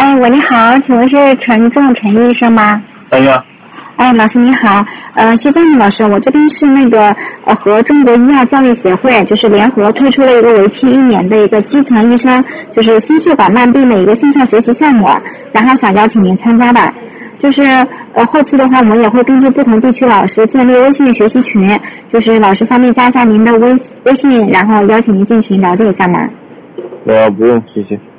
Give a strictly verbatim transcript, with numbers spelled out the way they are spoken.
哎，喂，你好，请问是陈仲陈医生吗？ 哎呀， 哎，老师你好，呃，是这样的，老师，我这边是那个呃和中国医药教育协会就是联合推出了一个为期一年的一个基层医生就是心血管慢病的一个线上学习项目，然后想邀请您参加吧。就是呃后期的话，我们也会根据不同地区老师建立微信学习群，就是老师方便加一下您的微微信，然后邀请您进群了解一下吗？ 我不用，谢谢。